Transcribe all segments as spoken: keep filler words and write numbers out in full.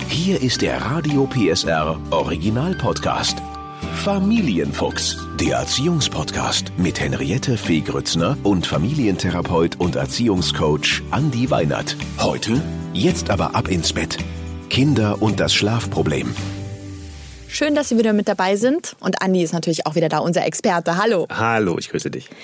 Hier ist der Radio P S R Original Podcast. Familienfuchs, der Erziehungspodcast mit Henriette Fee Grützner und Familientherapeut und Erziehungscoach Andi Weinert. Heute, jetzt aber ab ins Bett. Kinder und das Schlafproblem. Schön, dass Sie wieder mit dabei sind. Und Andi ist natürlich auch wieder da, unser Experte. Hallo. Hallo, ich grüße dich.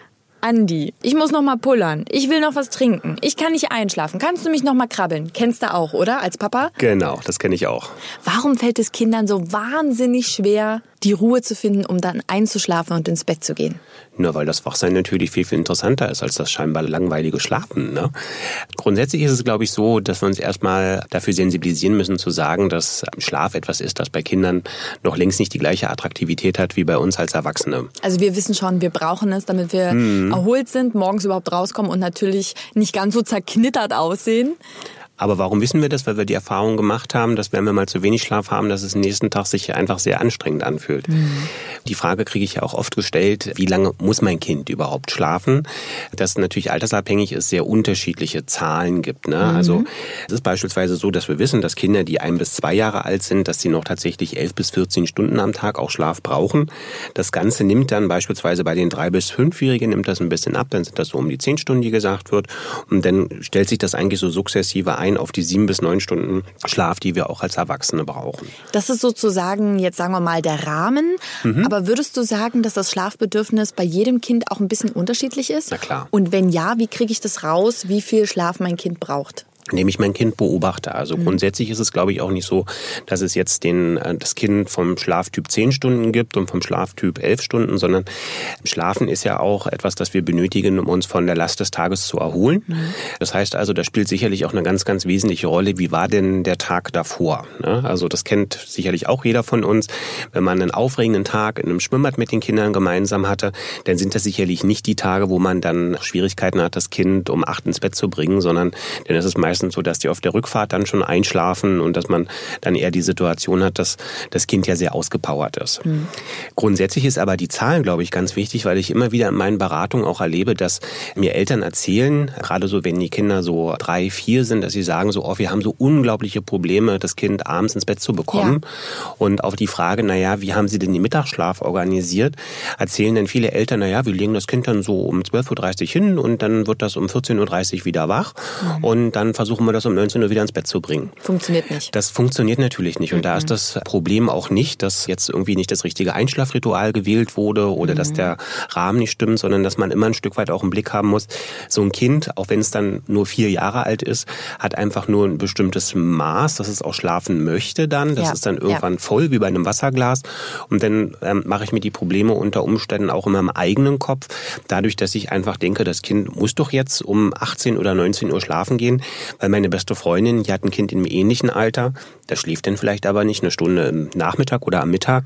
Andi, ich muss noch mal pullern. Ich will noch was trinken. Ich kann nicht einschlafen. Kannst du mich noch mal krabbeln? Kennst du auch, oder? Als Papa? Genau, das kenne ich auch. Warum fällt es Kindern so wahnsinnig schwer, die Ruhe zu finden, um dann einzuschlafen und ins Bett zu gehen? Nur weil das Wachsein natürlich viel, viel interessanter ist als das scheinbar langweilige Schlafen. Ne? Grundsätzlich ist es, glaube ich, so, dass wir uns erstmal dafür sensibilisieren müssen, zu sagen, dass Schlaf etwas ist, das bei Kindern noch längst nicht die gleiche Attraktivität hat wie bei uns als Erwachsene. Also wir wissen schon, wir brauchen es, damit wir hm. erholt sind, morgens überhaupt rauskommen und natürlich nicht ganz so zerknittert aussehen. Aber warum wissen wir das? Weil wir die Erfahrung gemacht haben, dass wenn wir mal zu wenig Schlaf haben, dass es am nächsten Tag sich einfach sehr anstrengend anfühlt. Mhm. Die Frage kriege ich ja auch oft gestellt, wie lange muss mein Kind überhaupt schlafen? Dass natürlich altersabhängig es sehr unterschiedliche Zahlen gibt. Ne? Mhm. Also es ist beispielsweise so, dass wir wissen, dass Kinder, die ein bis zwei Jahre alt sind, dass sie noch tatsächlich elf bis vierzehn Stunden am Tag auch Schlaf brauchen. Das Ganze nimmt dann beispielsweise bei den drei bis fünfjährigen nimmt das ein bisschen ab, dann sind das so um die zehn Stunden, die gesagt wird. Und dann stellt sich das eigentlich so sukzessive ein auf die sieben bis neun Stunden Schlaf, die wir auch als Erwachsene brauchen. Das ist sozusagen, jetzt sagen wir mal, der Rahmen. Mhm. Aber würdest du sagen, dass das Schlafbedürfnis bei jedem Kind auch ein bisschen unterschiedlich ist? Na klar. Und wenn ja, wie kriege ich das raus, wie viel Schlaf mein Kind braucht? Indem ich mein Kind beobachte. Also mhm. grundsätzlich ist es, glaube ich, auch nicht so, dass es jetzt den, das Kind vom Schlaftyp zehn Stunden gibt und vom Schlaftyp elf Stunden, sondern Schlafen ist ja auch etwas, das wir benötigen, um uns von der Last des Tages zu erholen. Mhm. Das heißt also, da spielt sicherlich auch eine ganz, ganz wesentliche Rolle, wie war denn der Tag davor? Also das kennt sicherlich auch jeder von uns. Wenn man einen aufregenden Tag in einem Schwimmbad mit den Kindern gemeinsam hatte, dann sind das sicherlich nicht die Tage, wo man dann Schwierigkeiten hat, das Kind um acht ins Bett zu bringen, sondern dann ist es meistens so, dass die auf der Rückfahrt dann schon einschlafen und dass man dann eher die Situation hat, dass das Kind ja sehr ausgepowert ist. Mhm. Grundsätzlich ist aber die Zahlen, glaube ich, ganz wichtig, weil ich immer wieder in meinen Beratungen auch erlebe, dass mir Eltern erzählen, gerade so, wenn die Kinder so drei, vier sind, dass sie sagen so, oh, wir haben so unglaubliche Probleme, das Kind abends ins Bett zu bekommen. Ja. Und auf die Frage, naja, wie haben sie denn den Mittagsschlaf organisiert, erzählen dann viele Eltern, naja, wir legen das Kind dann so um zwölf Uhr dreißig hin und dann wird das um vierzehn Uhr dreißig wieder wach mhm. und dann versuchen wir das um neunzehn Uhr wieder ins Bett zu bringen. Funktioniert nicht. Das funktioniert natürlich nicht. Und mhm. da ist das Problem auch nicht, dass jetzt irgendwie nicht das richtige Einschlafritual gewählt wurde oder mhm. dass der Rahmen nicht stimmt, sondern dass man immer ein Stück weit auch im Blick haben muss. So ein Kind, auch wenn es dann nur vier Jahre alt ist, hat einfach nur ein bestimmtes Maß, dass es auch schlafen möchte dann. Das ja. ist dann irgendwann ja. voll wie bei einem Wasserglas. Und dann ähm, mache ich mir die Probleme unter Umständen auch in meinem eigenen Kopf. Dadurch, dass ich einfach denke, das Kind muss doch jetzt um achtzehn oder neunzehn Uhr schlafen gehen, weil meine beste Freundin, die hat ein Kind im ähnlichen Alter, das schläft dann vielleicht aber nicht eine Stunde im Nachmittag oder am Mittag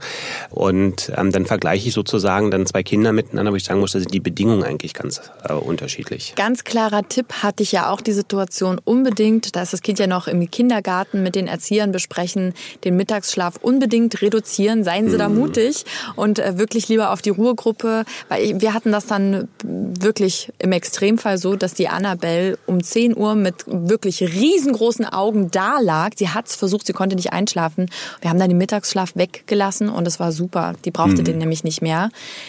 und ähm, dann vergleiche ich sozusagen dann zwei Kinder miteinander, wo ich sagen muss, da sind die Bedingungen eigentlich ganz äh, unterschiedlich. Ganz klarer Tipp, hatte ich ja auch die Situation unbedingt, da ist das Kind ja noch im Kindergarten mit den Erziehern besprechen, den Mittagsschlaf unbedingt reduzieren, seien Sie mm. da mutig und äh, wirklich lieber auf die Ruhegruppe, weil ich, wir hatten das dann wirklich im Extremfall so, dass die Annabelle um zehn Uhr mit wirklich riesengroßen Augen da lag. Sie hat es versucht, sie konnte nicht einschlafen. Wir haben dann den Mittagsschlaf weggelassen und es war super. Die brauchte mhm. den nämlich nicht mehr.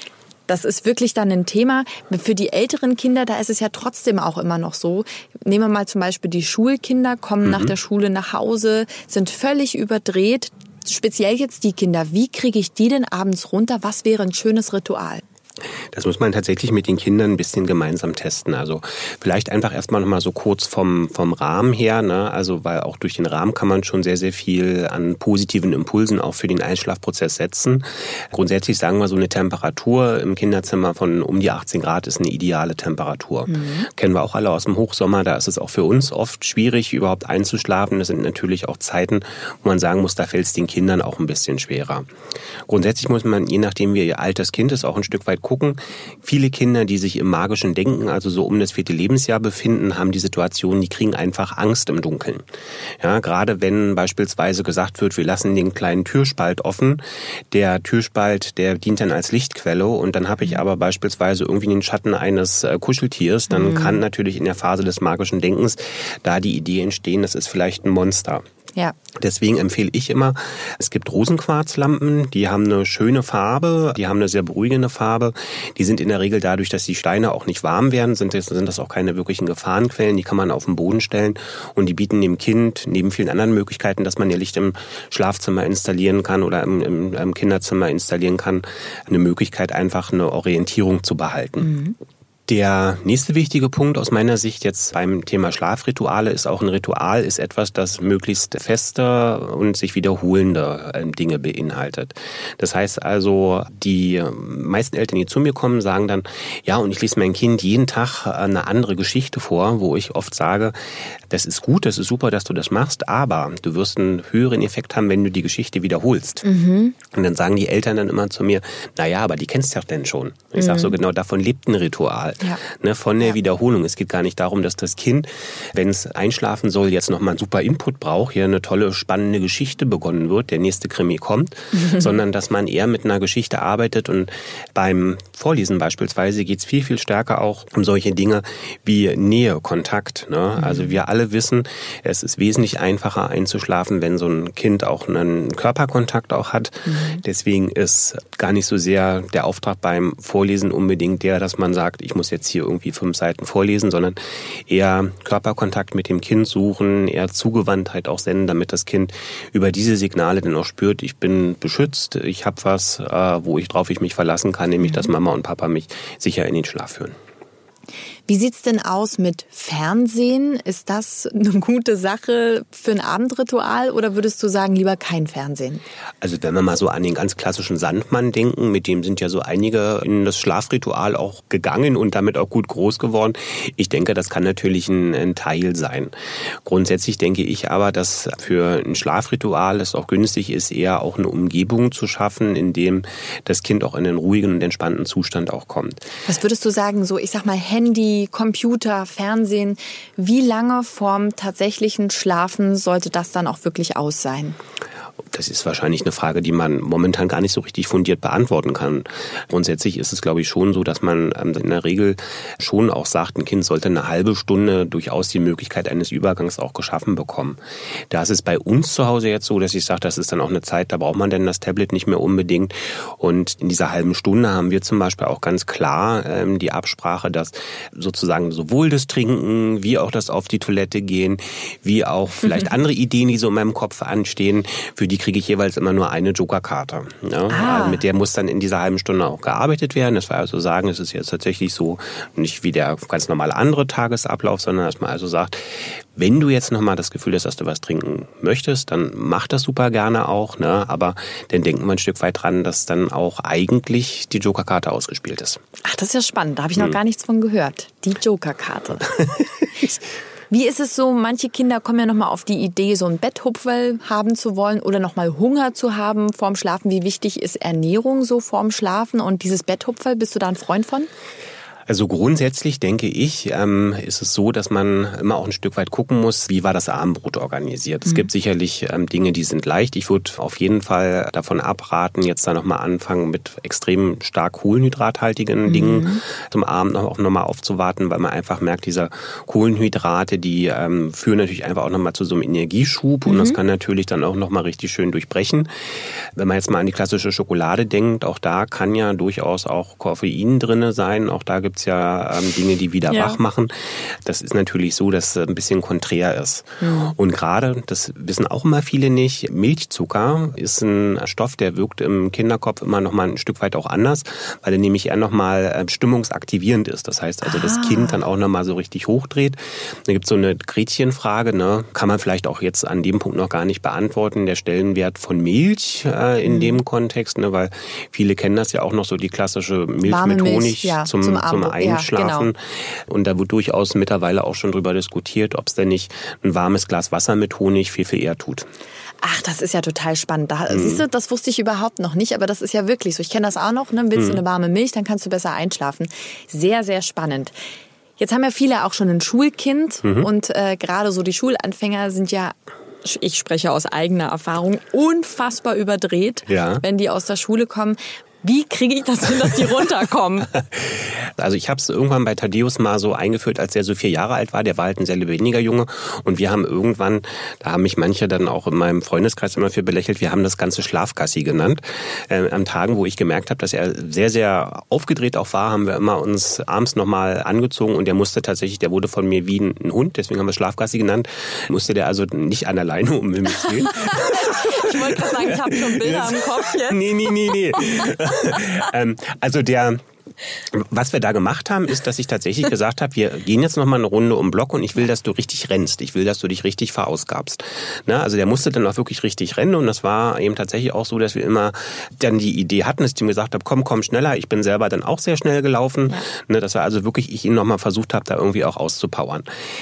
Das ist wirklich dann ein Thema. Für die älteren Kinder, da ist es ja trotzdem auch immer noch so. Nehmen wir mal zum Beispiel die Schulkinder, kommen mhm. nach der Schule nach Hause, sind völlig überdreht. Speziell jetzt die Kinder. Wie kriege ich die denn abends runter? Was wäre ein schönes Ritual? Das muss man tatsächlich mit den Kindern ein bisschen gemeinsam testen. Also vielleicht einfach erstmal nochmal so kurz vom, vom Rahmen her, ne? Also weil auch durch den Rahmen kann man schon sehr, sehr viel an positiven Impulsen auch für den Einschlafprozess setzen. Grundsätzlich sagen wir, so eine Temperatur im Kinderzimmer von um die achtzehn Grad ist eine ideale Temperatur. Mhm. Kennen wir auch alle aus dem Hochsommer, da ist es auch für uns oft schwierig, überhaupt einzuschlafen. Das sind natürlich auch Zeiten, wo man sagen muss, da fällt es den Kindern auch ein bisschen schwerer. Grundsätzlich muss man, je nachdem wie ihr altes Kind ist, auch ein Stück weit gucken. Viele Kinder, die sich im magischen Denken, also so um das vierte Lebensjahr befinden, haben die Situation, die kriegen einfach Angst im Dunkeln. Ja, gerade wenn beispielsweise gesagt wird, wir lassen den kleinen Türspalt offen. Der Türspalt, der dient dann als Lichtquelle und dann habe ich aber beispielsweise irgendwie den Schatten eines äh, Kuscheltiers. Dann mhm. kann natürlich in der Phase des magischen Denkens da die Idee entstehen, das ist vielleicht ein Monster. Ja. Deswegen empfehle ich immer, es gibt Rosenquarzlampen, die haben eine schöne Farbe, die haben eine sehr beruhigende Farbe. Die sind in der Regel dadurch, dass die Steine auch nicht warm werden, sind das, sind das auch keine wirklichen Gefahrenquellen. Die kann man auf den Boden stellen und die bieten dem Kind neben vielen anderen Möglichkeiten, dass man ihr Licht im Schlafzimmer installieren kann oder im, im, im Kinderzimmer installieren kann, eine Möglichkeit, einfach eine Orientierung zu behalten. Mhm. Der nächste wichtige Punkt aus meiner Sicht jetzt beim Thema Schlafrituale ist auch, ein Ritual ist etwas, das möglichst feste und sich wiederholende Dinge beinhaltet. Das heißt also, die meisten Eltern, die zu mir kommen, sagen dann, ja, und ich lese meinem Kind jeden Tag eine andere Geschichte vor, wo ich oft sage, das ist gut, das ist super, dass du das machst, aber du wirst einen höheren Effekt haben, wenn du die Geschichte wiederholst. Mhm. Und dann sagen die Eltern dann immer zu mir, naja, aber die kennst du ja denn schon. Ich mhm. sage so, genau, davon lebt ein Ritual. Ja. Ne, von der ja. Wiederholung. Es geht gar nicht darum, dass das Kind, wenn es einschlafen soll, jetzt nochmal einen super Input braucht, hier eine tolle, spannende Geschichte begonnen wird, der nächste Krimi kommt, mhm. sondern dass man eher mit einer Geschichte arbeitet. Und beim Vorlesen beispielsweise geht es viel, viel stärker auch um solche Dinge wie Nähe, Kontakt. Ne? Mhm. Also wir alle wissen, es ist wesentlich einfacher einzuschlafen, wenn so ein Kind auch einen Körperkontakt auch hat. Mhm. Deswegen ist gar nicht so sehr der Auftrag beim Vorlesen unbedingt der, dass man sagt, ich muss jetzt hier irgendwie fünf Seiten vorlesen, sondern eher Körperkontakt mit dem Kind suchen, eher Zugewandtheit auch senden, damit das Kind über diese Signale dann auch spürt, ich bin beschützt, ich habe was, wo ich drauf ich mich verlassen kann, nämlich dass Mama und Papa mich sicher in den Schlaf führen. Wie sieht's denn aus mit Fernsehen? Ist das eine gute Sache für ein Abendritual oder würdest du sagen, lieber kein Fernsehen? Also wenn wir mal so an den ganz klassischen Sandmann denken, mit dem sind ja so einige in das Schlafritual auch gegangen und damit auch gut groß geworden. Ich denke, das kann natürlich ein, ein Teil sein. Grundsätzlich denke ich aber, dass für ein Schlafritual es auch günstig ist, eher auch eine Umgebung zu schaffen, in dem das Kind auch in einen ruhigen und entspannten Zustand auch kommt. Was würdest du sagen, so ich sag mal Handy, Computer, Fernsehen, wie lange vorm tatsächlichen Schlafen sollte das dann auch wirklich aus sein? Das ist wahrscheinlich eine Frage, die man momentan gar nicht so richtig fundiert beantworten kann. Grundsätzlich ist es, glaube ich, schon so, dass man in der Regel schon auch sagt, ein Kind sollte eine halbe Stunde durchaus die Möglichkeit eines Übergangs auch geschaffen bekommen. Da ist es bei uns zu Hause jetzt so, dass ich sage, das ist dann auch eine Zeit, da braucht man denn das Tablet nicht mehr unbedingt. Und in dieser halben Stunde haben wir zum Beispiel auch ganz klar ähm, die Absprache, dass sozusagen sowohl das Trinken, wie auch das auf die Toilette gehen, wie auch vielleicht andere Ideen, die so in meinem Kopf anstehen, für die kriege ich jeweils immer nur eine Jokerkarte. Ja? Ah. Mit der muss dann in dieser halben Stunde auch gearbeitet werden. Das war also sagen, es ist jetzt tatsächlich so nicht wie der ganz normale andere Tagesablauf, sondern dass man also sagt, wenn du jetzt nochmal das Gefühl hast, dass du was trinken möchtest, dann mach das super gerne auch. Ne? Aber dann denken wir ein Stück weit dran, dass dann auch eigentlich die Jokerkarte ausgespielt ist. Ach, das ist ja spannend. Da habe ich noch hm. gar nichts von gehört. Die Jokerkarte. Wie ist es so, manche Kinder kommen ja nochmal auf die Idee, so ein Betthupferl haben zu wollen oder nochmal Hunger zu haben vorm Schlafen. Wie wichtig ist Ernährung so vorm Schlafen und dieses Betthupferl, bist du da ein Freund von? Also grundsätzlich denke ich, ähm, ist es so, dass man immer auch ein Stück weit gucken muss, wie war das Abendbrot organisiert. Mhm. Es gibt sicherlich ähm, Dinge, die sind leicht. Ich würde auf jeden Fall davon abraten, jetzt da nochmal anfangen mit extrem stark kohlenhydrathaltigen mhm. Dingen zum Abend noch, auch nochmal aufzuwarten, weil man einfach merkt, diese Kohlenhydrate, die ähm, führen natürlich einfach auch nochmal zu so einem Energieschub mhm. und das kann natürlich dann auch nochmal richtig schön durchbrechen. Wenn man jetzt mal an die klassische Schokolade denkt, auch da kann ja durchaus auch Koffein drin sein, auch da gibt es ja ähm, Dinge, die wieder ja. wach machen. Das ist natürlich so, dass es ein bisschen konträr ist. Mhm. Und gerade, das wissen auch immer viele nicht, Milchzucker ist ein Stoff, der wirkt im Kinderkopf immer noch mal ein Stück weit auch anders, weil er nämlich eher noch mal äh, stimmungsaktivierend ist. Das heißt also, ah. das Kind dann auch noch mal so richtig hochdreht. Da gibt es so eine Gretchenfrage, ne? Kann man vielleicht auch jetzt an dem Punkt noch gar nicht beantworten, der Stellenwert von Milch äh, in mhm. dem Kontext, ne? Weil viele kennen das ja auch noch so, die klassische Milch Warme mit Honig Milch, ja, zum, zum, zum Einschlafen. Ja, genau. Und da wird durchaus mittlerweile auch schon drüber diskutiert, ob es denn nicht ein warmes Glas Wasser mit Honig viel, viel eher tut. Ach, das ist ja total spannend. Da, mhm. Siehst du, das wusste ich überhaupt noch nicht, aber das ist ja wirklich so. Ich kenne das auch noch, ne? Willst mhm. du eine warme Milch, dann kannst du besser einschlafen. Sehr, sehr spannend. Jetzt haben ja viele auch schon ein Schulkind mhm. und äh, gerade so die Schulanfänger sind ja, ich spreche aus eigener Erfahrung, unfassbar überdreht, ja. wenn die aus der Schule kommen. Wie kriege ich das hin, dass die runterkommen? Also ich habe es irgendwann bei Thaddeus mal so eingeführt, als er so vier Jahre alt war. Der war halt ein sehr lebendiger Junge. Und wir haben irgendwann, da haben mich manche dann auch in meinem Freundeskreis immer für belächelt, wir haben das Ganze Schlafgassi genannt. Äh, an Tagen, wo ich gemerkt habe, dass er sehr, sehr aufgedreht auch war, haben wir immer uns abends nochmal angezogen und der musste tatsächlich, der wurde von mir wie ein Hund, deswegen haben wir Schlafgassi genannt, musste der also nicht an der Leine um mich gehen. Ich wollte gerade sagen, ich habe schon Bilder im Kopf jetzt. Nee, nee, nee, nee. ähm, also der... Was wir da gemacht haben, ist, dass ich tatsächlich gesagt habe, wir gehen jetzt noch mal eine Runde um den Block und ich will, dass du richtig rennst. Ich will, dass du dich richtig verausgabst. Ne? Also der musste dann auch wirklich richtig rennen und das war eben tatsächlich auch so, dass wir immer dann die Idee hatten, dass ich ihm gesagt habe, komm, komm schneller. Ich bin selber dann auch sehr schnell gelaufen. Ja. Ne? Dass wir also wirklich, ich ihn noch mal versucht habe, da irgendwie auch auszupowern.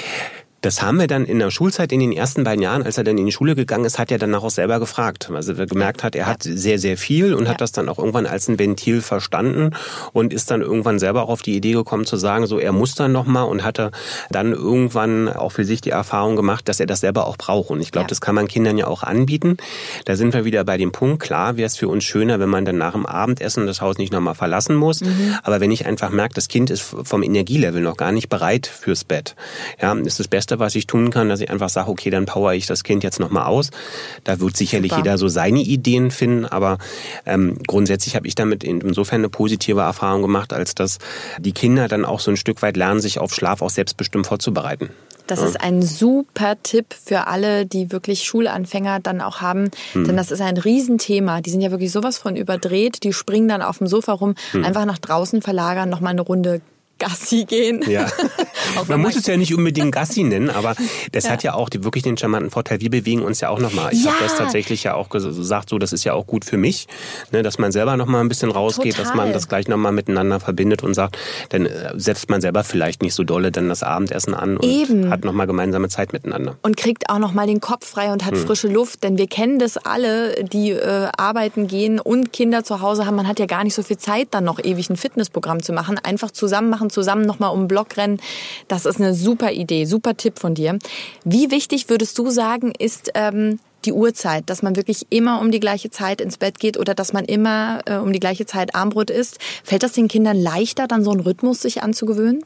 Das haben wir dann in der Schulzeit, in den ersten beiden Jahren, als er dann in die Schule gegangen ist, hat er danach auch selber gefragt. Also er gemerkt hat, er hat sehr, sehr viel und ja. hat das dann auch irgendwann als ein Ventil verstanden und ist dann irgendwann selber auch auf die Idee gekommen zu sagen, so er muss dann nochmal und hatte dann irgendwann auch für sich die Erfahrung gemacht, dass er das selber auch braucht. Und ich glaube, ja. das kann man Kindern ja auch anbieten. Da sind wir wieder bei dem Punkt, klar wäre es für uns schöner, wenn man dann nach dem Abendessen das Haus nicht nochmal verlassen muss. Mhm. Aber wenn ich einfach merke, das Kind ist vom Energielevel noch gar nicht bereit fürs Bett, ja, ist das Beste, was ich tun kann, dass ich einfach sage, okay, dann power ich das Kind jetzt nochmal aus. Da wird sicherlich Super. Jeder so seine Ideen finden, aber ähm, grundsätzlich habe ich damit insofern eine positive Erfahrung gemacht, als dass die Kinder dann auch so ein Stück weit lernen, sich auf Schlaf auch selbstbestimmt vorzubereiten. Das ja. ist ein super Tipp für alle, die wirklich Schulanfänger dann auch haben, hm. denn das ist ein Riesenthema. Die sind ja wirklich sowas von überdreht, die springen dann auf dem Sofa rum, hm. einfach nach draußen verlagern, nochmal eine Runde Gassi gehen. Ja. Man muss es ja nicht unbedingt Gassi nennen, aber das ja. hat ja auch die, wirklich den charmanten Vorteil, wir bewegen uns ja auch nochmal. Ich ja. habe das tatsächlich ja auch gesagt, so das ist ja auch gut für mich, ne, dass man selber nochmal ein bisschen rausgeht, Total. Dass man das gleich nochmal miteinander verbindet und sagt, dann setzt man selber vielleicht nicht so dolle dann das Abendessen an und Eben. Hat nochmal gemeinsame Zeit miteinander. Und kriegt auch nochmal den Kopf frei und hat hm. frische Luft, denn wir kennen das alle, die äh, arbeiten gehen und Kinder zu Hause haben. Man hat ja gar nicht so viel Zeit, dann noch ewig ein Fitnessprogramm zu machen. Einfach zusammen machen, zusammen nochmal um den Block rennen. Das ist eine super Idee, super Tipp von dir. Wie wichtig würdest du sagen, ist ähm, die Uhrzeit, dass man wirklich immer um die gleiche Zeit ins Bett geht oder dass man immer äh, um die gleiche Zeit Armbrot isst? Fällt das den Kindern leichter, dann so einen Rhythmus sich anzugewöhnen?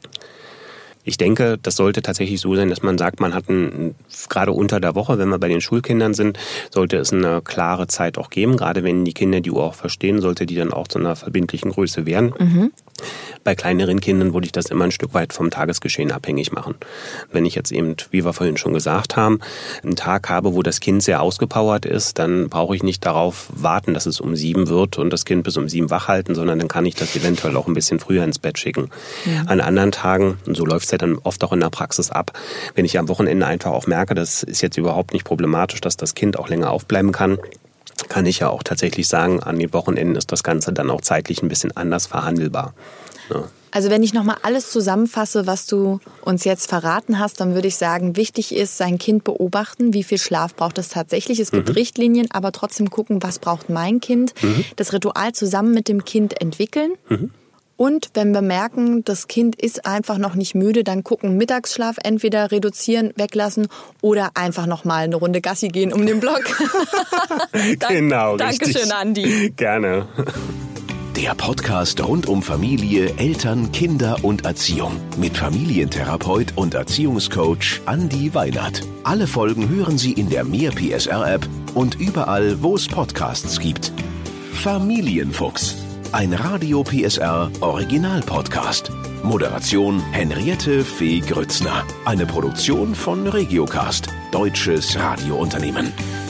Ich denke, das sollte tatsächlich so sein, dass man sagt, man hat ein, gerade unter der Woche, wenn wir bei den Schulkindern sind, sollte es eine klare Zeit auch geben. Gerade wenn die Kinder die Uhr auch verstehen, sollte die dann auch zu einer verbindlichen Größe werden. Mhm. Bei kleineren Kindern würde ich das immer ein Stück weit vom Tagesgeschehen abhängig machen. Wenn ich jetzt eben, wie wir vorhin schon gesagt haben, einen Tag habe, wo das Kind sehr ausgepowert ist, dann brauche ich nicht darauf warten, dass es um sieben wird und das Kind bis um sieben wach halten, sondern dann kann ich das eventuell auch ein bisschen früher ins Bett schicken. Ja. An anderen Tagen, und so läuft es ja dann oft auch in der Praxis ab, wenn ich am Wochenende einfach auch merke, das ist jetzt überhaupt nicht problematisch, dass das Kind auch länger aufbleiben kann, kann ich ja auch tatsächlich sagen, an den Wochenenden ist das Ganze dann auch zeitlich ein bisschen anders verhandelbar. Ja. Also wenn ich nochmal alles zusammenfasse, was du uns jetzt verraten hast, dann würde ich sagen, wichtig ist, sein Kind beobachten, wie viel Schlaf braucht es tatsächlich. Es gibt mhm. Richtlinien, aber trotzdem gucken, was braucht mein Kind. Mhm. Das Ritual zusammen mit dem Kind entwickeln. Mhm. Und wenn wir merken, das Kind ist einfach noch nicht müde, dann gucken, Mittagsschlaf entweder reduzieren, weglassen oder einfach noch mal eine Runde Gassi gehen um den Block. Genau, Dankeschön, richtig. Andi. Gerne. Der Podcast rund um Familie, Eltern, Kinder und Erziehung mit Familientherapeut und Erziehungscoach Andi Weinert. Alle Folgen hören Sie in der Mehr P S R-App und überall, wo es Podcasts gibt. Familienfuchs. Ein Radio P S R Original-Podcast. Moderation Henriette Fee Grützner. Eine Produktion von Regiocast, deutsches Radiounternehmen.